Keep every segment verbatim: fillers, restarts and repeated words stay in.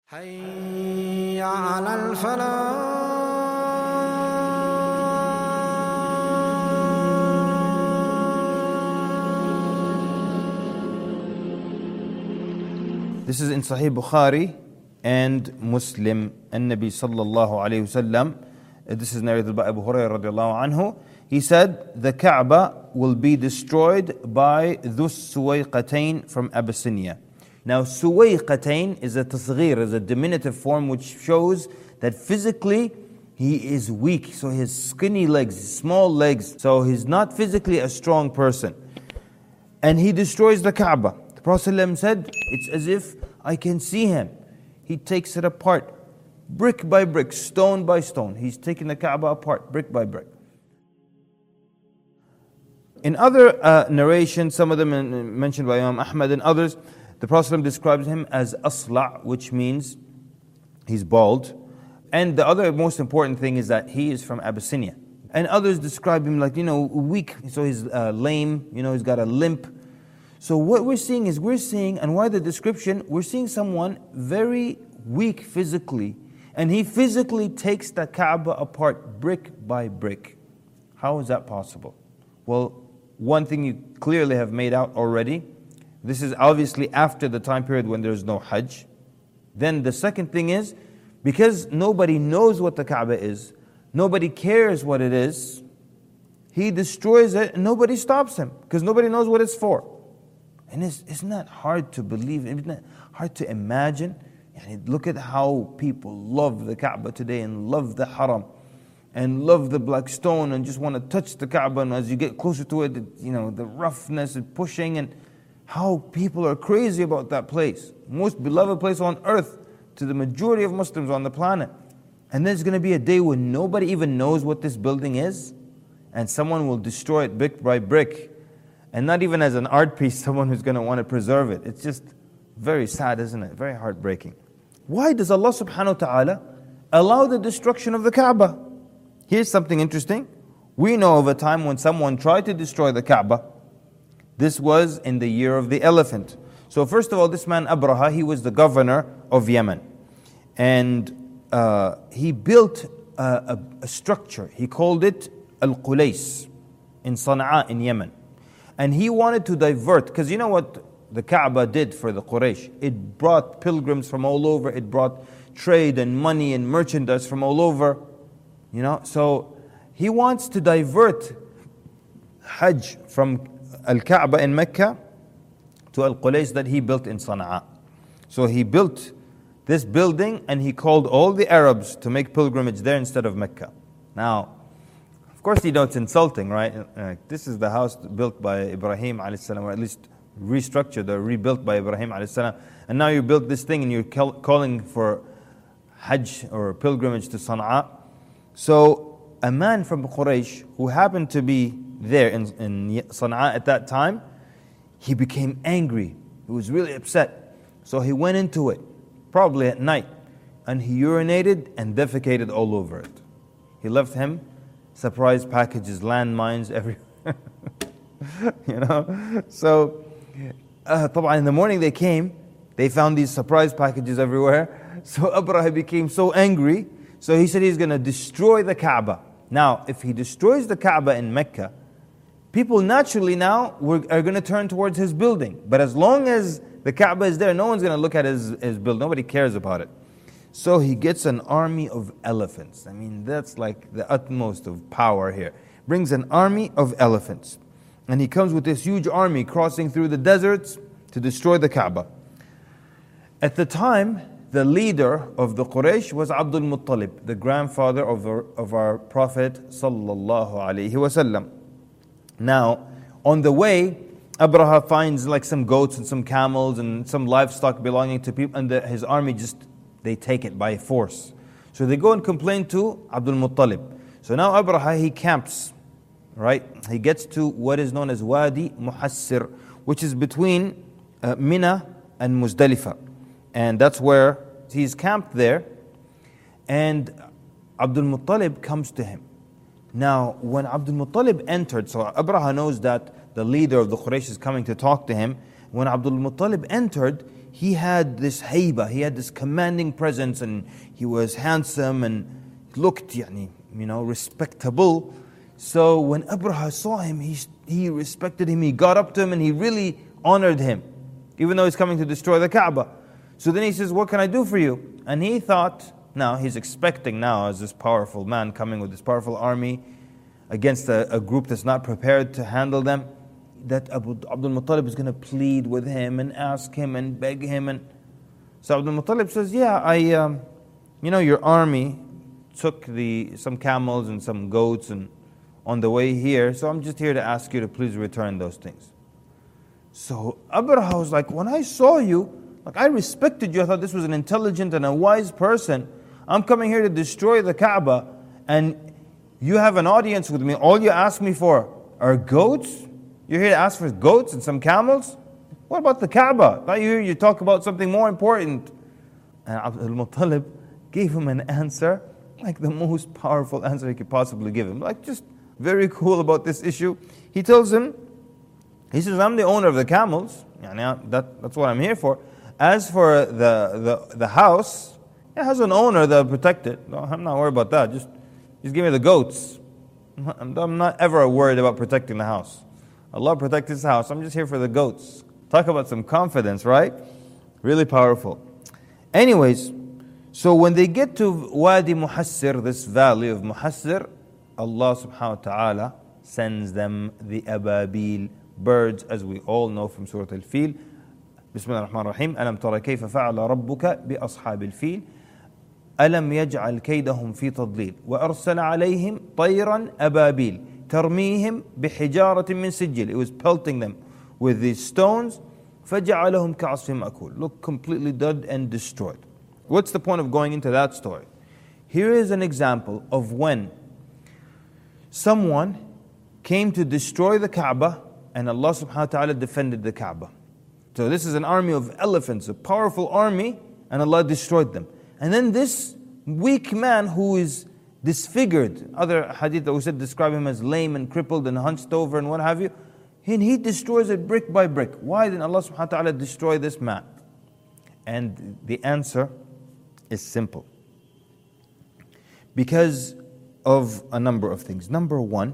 حي على الفلاح. This is in Sahih Bukhari and Muslim. An-Nabi sallallahu alayhi wasallam, this is narrated by Abu Hurairah radiallahu anhu. He said, the Kaaba will be destroyed by Dhus Suwayqatain from Abyssinia. Now, Suwayqatain is a tasghir, is a diminutive form which shows that physically he is weak. So his skinny legs, small legs. So he's not physically a strong person. And he destroys the Kaaba. The Prophet ﷺ said, it's as if I can see him. He takes it apart, brick by brick, stone by stone. He's taking the Kaaba apart, brick by brick. In other uh, narrations, some of them mentioned by Imam Ahmad and others, the Prophet ﷺ describes him as asla', which means he's bald. And the other most important thing is that he is from Abyssinia. And others describe him like, you know, weak, so he's uh, lame, you know, he's got a limp. So what we're seeing is, we're seeing, and why the description, we're seeing someone very weak physically. And he physically takes the Kaaba apart brick by brick. How is that possible? Well, one thing you clearly have made out already, this is obviously after the time period when there's no Hajj. Then the second thing is, because nobody knows what the Kaaba is, nobody cares what it is, he destroys it and nobody stops him, because nobody knows what it's for. And it's, isn't that hard to believe? Isn't that hard to imagine? And look at how people love the Kaaba today and love the Haram and love the black stone and just want to touch the Kaaba. And as you get closer to it, you know, the roughness and pushing, and how people are crazy about that place. Most beloved place on earth to the majority of Muslims on the planet. And there's going to be a day when nobody even knows what this building is, and someone will destroy it brick by brick. And not even as an art piece, someone who's going to want to preserve it. It's just very sad, isn't it? Very heartbreaking. Why does Allah subhanahu wa ta'ala allow the destruction of the Kaaba? Here's something interesting. We know of a time when someone tried to destroy the Kaaba. This was in the year of the elephant. So first of all, this man Abraha, he was the governor of Yemen. And uh, he built a, a, a structure. He called it Al-Qulays in Sana'a in Yemen. And he wanted to divert, because you know what the Kaaba did for the Quraysh? It brought pilgrims from all over. It brought trade and money and merchandise from all over. You know, so he wants to divert Hajj from Al-Kaaba in Mecca to Al-Qulays that he built in Sana'a. So he built this building and he called all the Arabs to make pilgrimage there instead of Mecca. Now, of course you know it's insulting, right? Uh, this is the house built by Ibrahim alayhi salam, or at least restructured or rebuilt by Ibrahim alayhi salam. And now you built this thing and you're call- calling for Hajj or pilgrimage to Sana'a. So a man from Quraysh who happened to be there in, in Sana'a at that time, he became angry. He was really upset. So he went into it, probably at night, and he urinated and defecated all over it. He left him surprise packages, landmines everywhere. You know? So, uh, in the morning they came, they found these surprise packages everywhere. So Abraha became so angry, so he said he's going to destroy the Kaaba. Now, if he destroys the Kaaba in Mecca, people naturally now are going to turn towards his building. But as long as the Kaaba is there, no one's going to look at his, his building. Nobody cares about it. So he gets an army of elephants. I mean, that's like the utmost of power here. Brings an army of elephants. And he comes with this huge army crossing through the deserts to destroy the Kaaba. At the time, the leader of the Quraysh was Abdul Muttalib, the grandfather of our, of our Prophet sallallahu alaihi wasallam. Now, on the way, Abraha finds like some goats and some camels and some livestock belonging to people, and the, his army just, they take it by force. So they go and complain to Abdul Muttalib. So now Abraha, he camps, right? He gets to what is known as Wadi Muhassir, which is between uh, Mina and Muzdalifah. And that's where he's camped there. And Abdul Muttalib comes to him. Now, when Abdul Muttalib entered, so Abraha knows that the leader of the Quraysh is coming to talk to him. When Abdul Muttalib entered, he had this hayba, he had this commanding presence, and he was handsome and looked, yani, you know, respectable. So when Abraha saw him, he, he respected him, he got up to him and he really honored him, even though he's coming to destroy the Kaaba. So then he says, what can I do for you? And he thought, now he's expecting now as this powerful man coming with this powerful army against a, a group that's not prepared to handle them, that Abu, Abdul Muttalib is going to plead with him and ask him and beg him. And so Abdul Muttalib says, yeah, I, um, you know, your army took the some camels and some goats and on the way here, so I'm just here to ask you to please return those things. So Abraha was like, when I saw you, like I respected you, I thought this was an intelligent and a wise person. I'm coming here to destroy the Kaaba, and you have an audience with me. All you ask me for are goats? You're here to ask for goats and some camels? What about the Kaaba? I thought you you talk about something more important. And Abdul Muttalib gave him an answer, like the most powerful answer he could possibly give him. Like just very cool about this issue. He tells him, he says, I'm the owner of the camels. Yani, that, that's what I'm here for. As for the, the, the house, it has an owner that'll protect it. No, I'm not worried about that. Just, just give me the goats. I'm, I'm not ever worried about protecting the house. Allah protect His house. I'm just here for the goats. Talk about some confidence, right? Really powerful. Anyways, so when they get to Wadi Muhassir, this valley of Muhassir, Allah subhanahu wa ta'ala sends them the ababil, birds, as we all know from Surah Al-Fil. Bismillah ar-Rahman ar-Rahim. Alam tara kayfa fa'ala rabbuka bi ashabil fil. Alam yaj'al kaydahum fi tadlil. Wa arsala alayhim tayran ababil. Tarmihim bihijaratin min sijil. It was pelting them with these stones. فَجَعَلَهُمْ كَعَصْفٍ مَأْكُولٍ. Look, completely dead and destroyed. What's the point of going into that story? Here is an example of when someone came to destroy the Kaaba and Allah subhanahu wa ta'ala defended the Kaaba. So this is an army of elephants, a powerful army, and Allah destroyed them. And then this weak man who is disfigured, other hadith that we said describe him as lame and crippled and hunched over and what have you, and he destroys it brick by brick. Why did Allah subhanahu wa ta'ala destroy this man? And the answer is simple. Because of a number of things. Number one,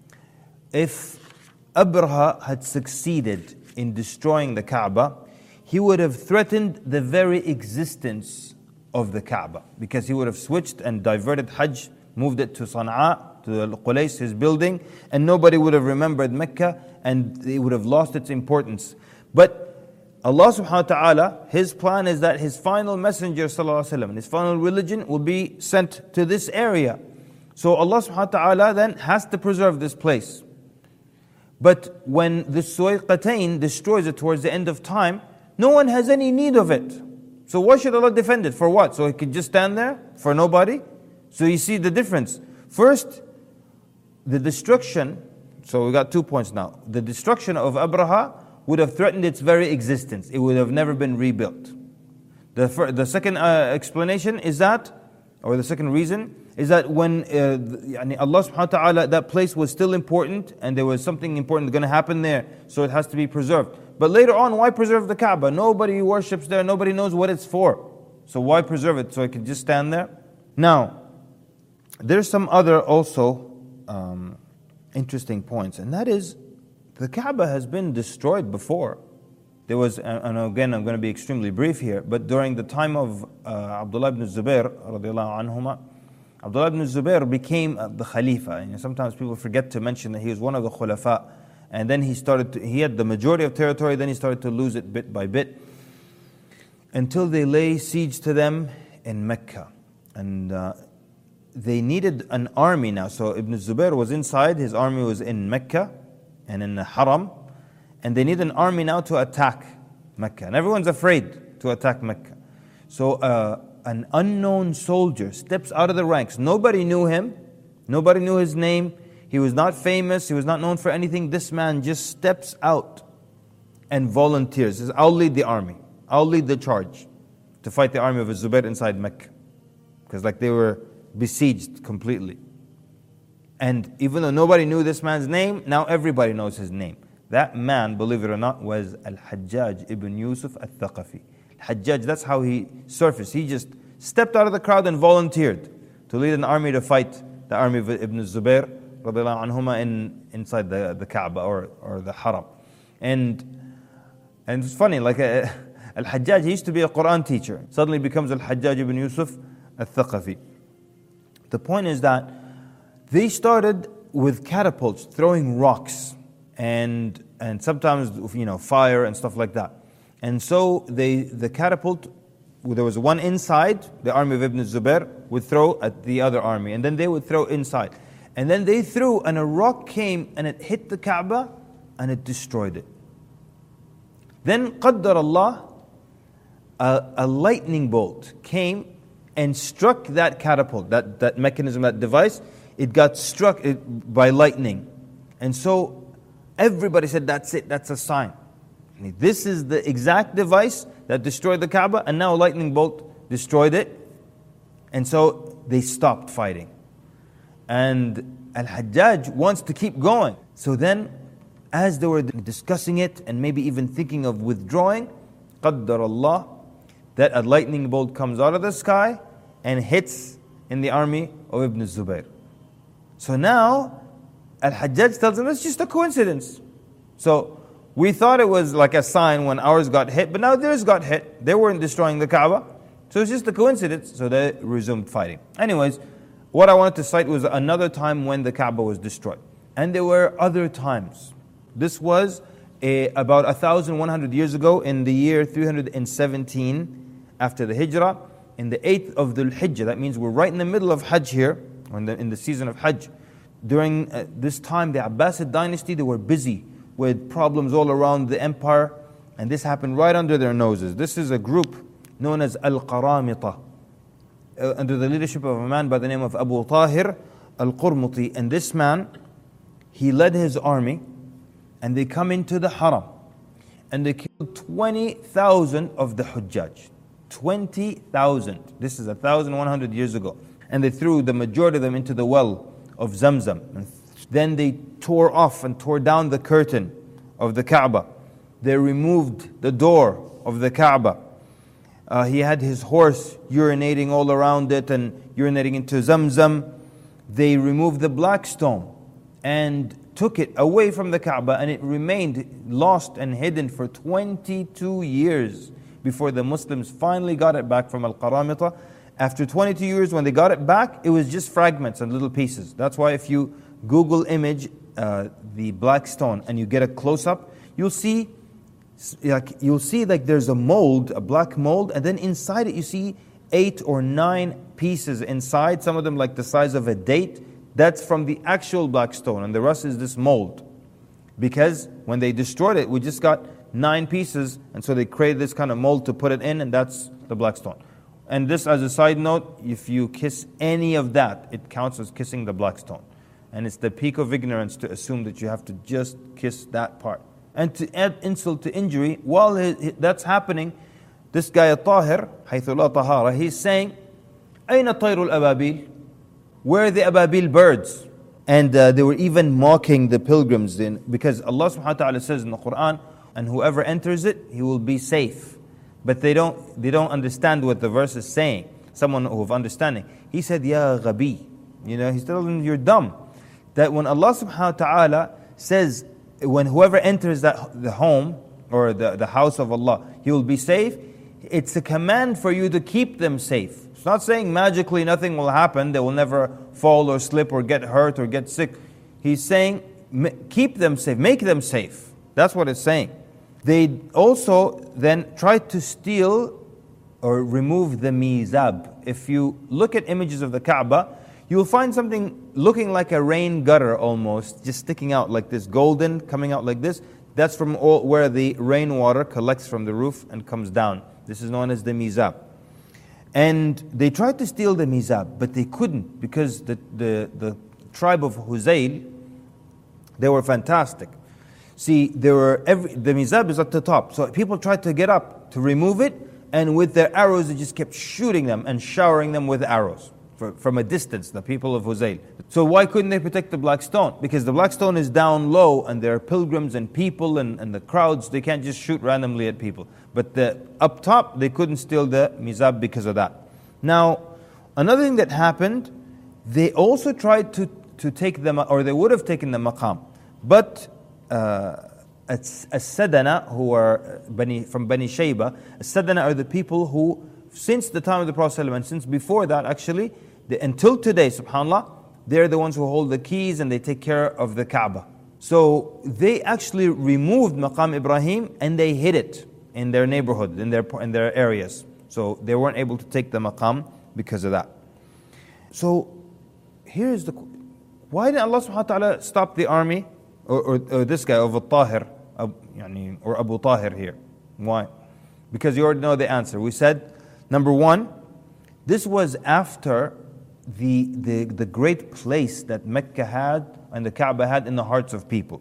if Abraha had succeeded in destroying the Kaaba, he would have threatened the very existence of the Kaaba, because he would have switched and diverted Hajj, moved it to Sana'a, to Qulays, his building, and nobody would have remembered Mecca, and it would have lost its importance. But Allah subhanahu wa ta'ala, His plan is that His final messenger sallallahu alaihi wasallam, His final religion will be sent to this area. So Allah subhanahu wa ta'ala then has to preserve this place. But when the Suwayqatayn destroys it towards the end of time, no one has any need of it. So why should Allah defend it? For what? So it could just stand there for nobody? So you see the difference. First, the destruction, so we got two points now. The destruction of Abraha would have threatened its very existence. It would have never been rebuilt. The, first, the second uh, explanation is that, or the second reason, is that when uh, Allah subhanahu wa ta'ala, that place was still important and there was something important going to happen there, so it has to be preserved. But later on, why preserve the Kaaba? Nobody worships there, nobody knows what it's for. So why preserve it? So it could just stand there? Now, there's some other also um, interesting points, and that is, the Kaaba has been destroyed before. There was, and again I'm going to be extremely brief here, but during the time of uh, Abdullah ibn Zubair radiallahu anhuma, Abdullah ibn Zubair became uh, the Khalifa. And sometimes people forget to mention that he was one of the Khulafa. And then he started to, he had the majority of territory, then he started to lose it bit by bit, until they lay siege to them in Mecca. And uh, they needed an army now. So Ibn Zubair was inside, his army was in Mecca and in the Haram. And they need an army now to attack Mecca. And everyone's afraid to attack Mecca. So uh, an unknown soldier steps out of the ranks. Nobody knew him. Nobody knew his name. He was not famous. He was not known for anything. This man just steps out and volunteers. He says, I'll lead the army. I'll lead the charge to fight the army of Zubair inside Mecca. Because like they were besieged completely. And even though nobody knew this man's name, now everybody knows his name. That man, believe it or not, was Al-Hajjaj ibn Yusuf al-Thaqafi. Hajjaj, that's how he surfaced. He just stepped out of the crowd and volunteered to lead an army to fight the army of Ibn Zubayr radiallahu anhuma in, inside the, the Kaaba or, or the Haram. And, and it's funny, like uh, Al-Hajjaj, he used to be a Quran teacher. Suddenly becomes Al-Hajjaj ibn Yusuf al-Thaqafi. The point is that they started with catapults, throwing rocks and and sometimes, you know, fire and stuff like that. And so they the catapult, there was one inside, the army of Ibn Zubayr would throw at the other army, and then they would throw inside. And then they threw, and a rock came and it hit the Kaaba and it destroyed it. Then, Qaddar Allah, a, a lightning bolt came and struck that catapult, that, that mechanism, that device. It got struck by lightning. And so everybody said, that's it, that's a sign. This is the exact device that destroyed the Kaaba, and now a lightning bolt destroyed it. And so they stopped fighting. And Al-Hajjaj wants to keep going. So then, as they were discussing it and maybe even thinking of withdrawing, Qaddar Allah, that a lightning bolt comes out of the sky and hits in the army of Ibn Zubayr. So now, Al-Hajjaj tells them, it's just a coincidence. So, we thought it was like a sign when ours got hit, but now theirs got hit. They weren't destroying the Kaaba. So it's just a coincidence. So they resumed fighting. Anyways, what I wanted to cite was another time when the Kaaba was destroyed. And there were other times. This was a, about one thousand one hundred years ago, in the year three hundred seventeen after the Hijrah, in the eighth of Dhul Hijjah. That means we're right in the middle of Hajj here, in the, in the season of Hajj. During uh, this time, the Abbasid dynasty, they were busy with problems all around the empire, and this happened right under their noses. This is a group known as Al-Qaramita, uh, under the leadership of a man by the name of Abu Tahir Al-Qurmuti. And this man, he led his army, and they come into the Haram, and they killed twenty thousand of the Hujjaj. twenty thousand. This is one thousand one hundred years ago. And they threw the majority of them into the well of Zamzam. And then they tore off and tore down the curtain of the Kaaba. They removed the door of the Kaaba. Uh, he had his horse urinating all around it and urinating into Zamzam. They removed the black stone and took it away from the Kaaba, and it remained lost and hidden for twenty-two years before the Muslims finally got it back from Al-Qaramita. After twenty-two years, when they got it back, it was just fragments and little pieces. That's why if you Google image uh, the black stone and you get a close-up, you'll see like you'll see like there's a mold, a black mold, and then inside it you see eight or nine pieces inside, some of them like the size of a date. That's from the actual black stone, and the rest is this mold. Because when they destroyed it, we just got nine pieces, and so they created this kind of mold to put it in, and that's the black stone. And this, as a side note, if you kiss any of that, it counts as kissing the black stone. And it's the peak of ignorance to assume that you have to just kiss that part. And to add insult to injury, while that's happening, this guy Tahir, حيث لا طهارة, he's saying, أين طير الأبابيل? Where are the ababil birds? And uh, they were even mocking the pilgrims, in, because Allah subhanahu wa ta'ala says in the Quran, and whoever enters it, he will be safe. But they don't they don't understand what the verse is saying. Someone who have understanding. He said, Ya ghabi. You know, he's telling them, you're dumb. That when Allah subhanahu wa ta'ala says, when whoever enters that the home, or the, the house of Allah, he will be safe, it's a command for you to keep them safe. It's not saying magically nothing will happen, they will never fall or slip or get hurt or get sick. He's saying, keep them safe, make them safe. That's what it's saying. They also then tried to steal or remove the mizab. If you look at images of the Kaaba, you'll find something looking like a rain gutter almost, just sticking out like this, golden, coming out like this. That's from all, where the rainwater collects from the roof and comes down. This is known as the mizab. And they tried to steal the mizab, but they couldn't, because the, the, the tribe of Huzayl, they were fantastic. See, there were every, the mizab is at the top, so people tried to get up to remove it, and with their arrows they just kept shooting them and showering them with arrows. for, from a distance, the people of Huzayl. So why couldn't they protect the black stone? Because the black stone is down low and there are pilgrims and people and, and the crowds, they can't just shoot randomly at people. But the, up top, they couldn't steal the mizab because of that. Now, another thing that happened, they also tried to, to take them, or they would have taken the maqam. But uh, as-Sadana, who are Bani, from Bani Shayba, as-Sadana are the people who, since the time of the Prophet ﷺ, and since before that actually, they, until today, subhanAllah, they're the ones who hold the keys and they take care of the Kaaba. So they actually removed Maqam Ibrahim and they hid it in their neighborhood, in their, in their areas. So they weren't able to take the Maqam because of that. So here's the, why did Allah subhanahu wa ta'ala stop the army, or, or, or this guy of Al-Tahir, or Abu Tahir here? Why? Because you already know the answer. We said, number one, this was after the, the, the great place that Mecca had and the Kaaba had in the hearts of people.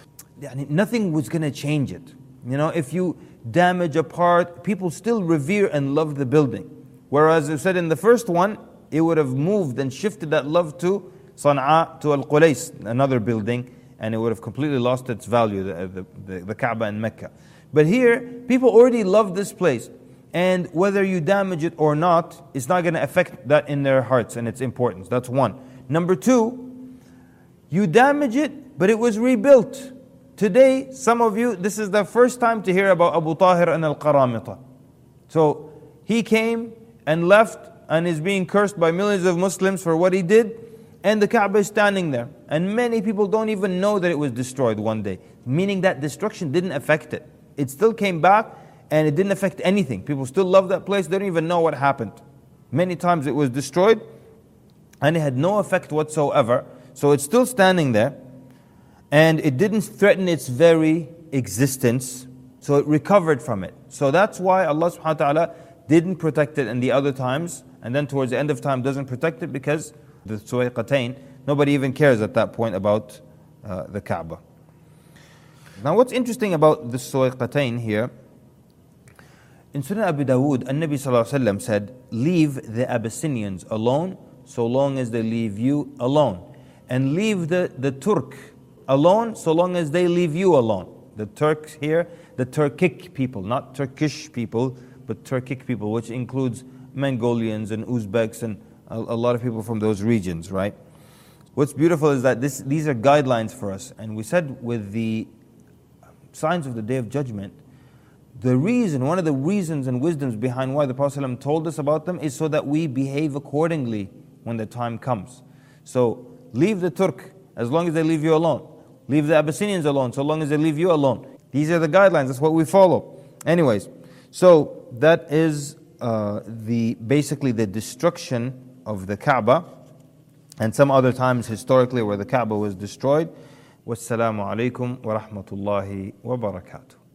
Nothing was going to change it. You know, if you damage a part, people still revere and love the building. Whereas I said in the first one, it would have moved and shifted that love to Sana'a, to Al-Qulays, another building, and it would have completely lost its value, the, the, the Kaaba in Mecca. But here, people already love this place. And whether you damage it or not, it's not going to affect that in their hearts and its importance. That's one. Number two, you damage it, but it was rebuilt. Today, some of you, this is the first time to hear about Abu Tahir and Al-Qaramita. So, he came and left and is being cursed by millions of Muslims for what he did. And the Kaaba is standing there. And many people don't even know that it was destroyed one day. Meaning that destruction didn't affect it. It still came back and it didn't affect anything. People still love that place. They don't even know what happened. Many times it was destroyed and it had no effect whatsoever. So it's still standing there. And it didn't threaten its very existence. So it recovered from it. So that's why Allah subhanahu wa ta'ala didn't protect it in the other times. And then towards the end of time doesn't protect it because the Suwayqatayn, nobody even cares at that point about uh, the Kaaba. Now what's interesting about the Suwayqatayn here, in Sunan Abu Dawood, An-Nabi Sallallahu Alaihi Wasallam said, leave the Abyssinians alone so long as they leave you alone. And leave the, the Turk alone so long as they leave you alone. The Turks here, the Turkic people, not Turkish people, but Turkic people, which includes Mongolians and Uzbeks and a, a lot of people from those regions, right? What's beautiful is that this, these are guidelines for us. And we said with the signs of the Day of Judgment, the reason, one of the reasons and wisdoms behind why the Prophet ﷺ told us about them is so that we behave accordingly when the time comes. So leave the Turk as long as they leave you alone. Leave the Abyssinians alone so long as they leave you alone. These are the guidelines, that's what we follow. Anyways, so that is uh, the basically the destruction of the Kaaba, and some other times historically where the Kaaba was destroyed. Wassalamu alaikum wa rahmatullahi wa barakatuh.